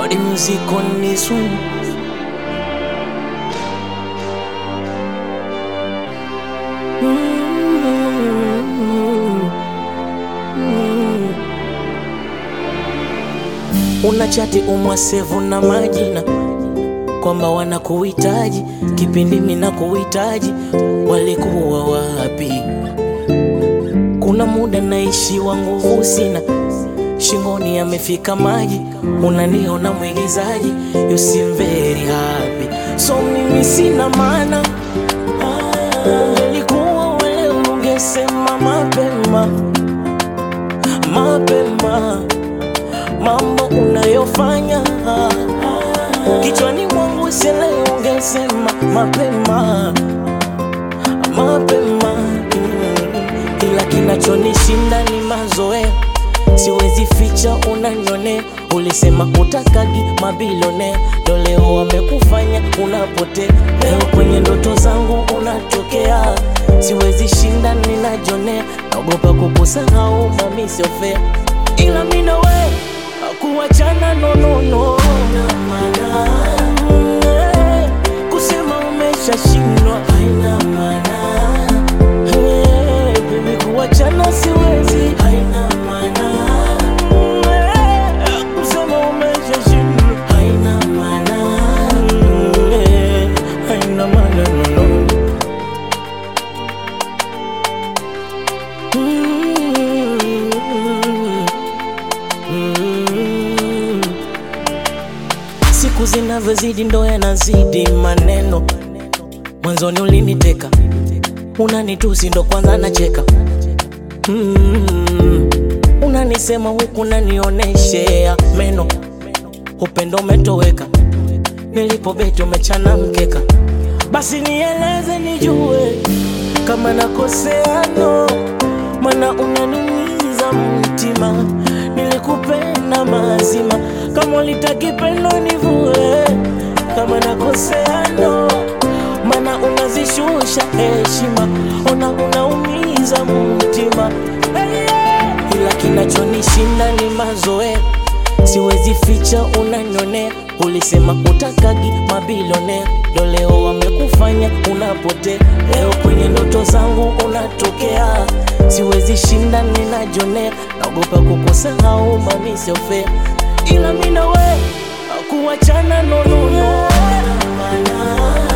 Body music on this one. Unachati umwasevu na majina kwamba wanakuhitaji kipindi mimi nakuhitaji, walikuwa wapi? Kuna muda naishi wa nguvu sina, shingoni yamefika maji, unaniona mwigizaji, you seem very happy, so mimi sina maana. Ungelikuwa wewe ungesema mapema mapema mambo unayofanya kichwani mwangu, sile ungesema mapema mapema. Ila kinachonishinda ni mazoea, siwezi ficha unanyone. Ulisema utakagi mabilione, ndo leo wamekufanya unapotea. Leo kwenye ndoto zangu unatokea, siwezi shinda ninajone. Naogopa kukusahau mami, sio fair, ila mimi na wewe kuachana no no no. Kusema umeshashindwa haina maana. Baby, kuachana siwezi, haina maana. Kusema umeshashindwa haina maana. Haina maana no no. Siku zinavyozidi ndo yanazidi maneno. Mwanzoni uliniteka, unanitusi ndo kwanza nacheka. Unanisema huku unanioneshea meno, upendo umetoweka, nilipobeti umechana mkeka. Basi nieleze nijue kama nakosea no, mana unaniumiza mtima. Nilikupenda mazima, kama ulitaki pendo nivue. Kama nakosea no, mana unazishusha heshima. Ona unaumiza mtima, ila kinachonishinda ni mazoea, siwezi ficha unanyone. Ulisema utakagi mabilione, ndo leo wamekufanya unapotea. Leo kwenye ndoto zangu unatokea, siwezi shinda ninajone. Naogopa kukusahau mami, sio fair, ila mimi na wewe kuachana no no no.